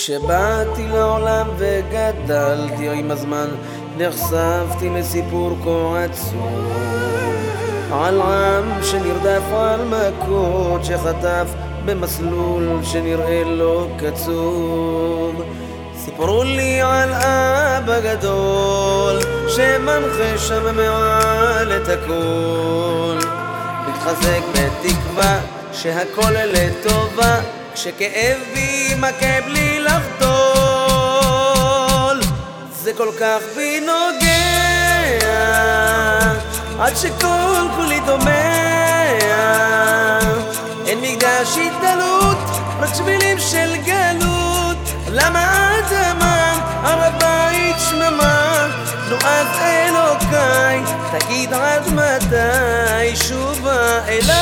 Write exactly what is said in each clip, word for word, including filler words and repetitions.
כשבאתי לעולם וגדלתי עם הזמן נחשפתי לסיפור כה עצוב על עם שנרדף על מכות שחטף במסלול שנראה לו קצוב. סיפרו לי על אבא גדול שמנחה שם מעל את הכל, מתחזק בתקווה שהכל לטובה כשכאב בי מכה בלי לחדול. זה כל כך בי נוגע עד שכל כולי דומע, אין מקדש התעלות רק שבילים של גלות. למה אדמה הר הבית שממה? נו אז אלוקיי תגיד עד מתי שובה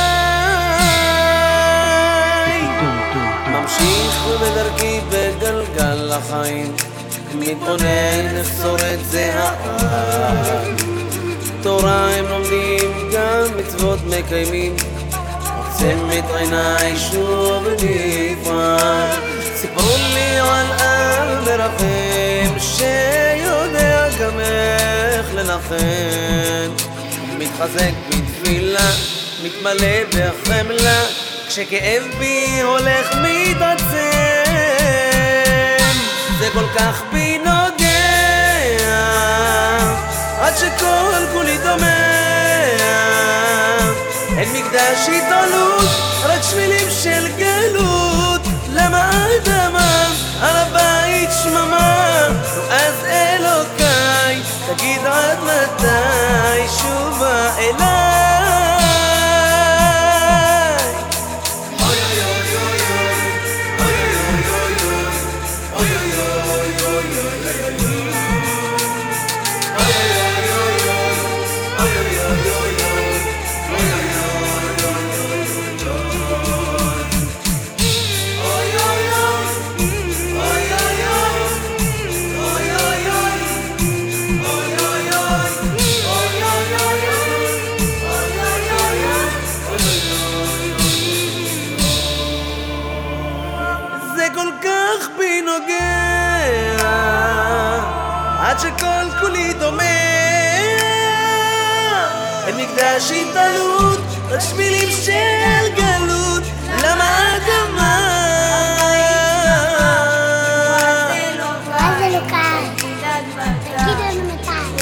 אליי. ממשיך בדרכי בגלגל החיים, מתבונן איך שורד זה העם. תורה הם לומדים גם מצוות מקיימים, עוצם את עיניי שוב נפרד. סיפרו לי על עם מרחם שיודע גם איך לנחם, מתחזק בתפילה מתמלא בחמלה כשכאב בי הולך מתעצם. זה כל כך בי נוגע עד שכל כולי דומע, אין מקדש התעלות רק שבילים של גלות. למה אדמה על הבית שממה? אז אלוקיי תגיד עד מתי שובה אליי. כל כך בי נוגע עד שכל כולי דומע, אין מקדש התעלות רק שבילים של גלות. למה אדמה אז אלוקיי תגיד לנו מתי.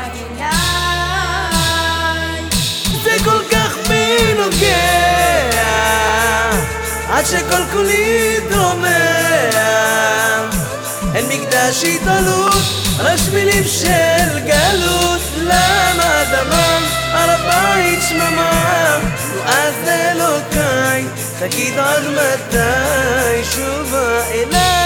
זה כל כך בי נוגע עד שכל כולי דומע, אין מקדש התעלות רק שבילים של גלות. למה אדמה על הבית שממה? אז אלוקיי תגיד עד מתי שובה אליי.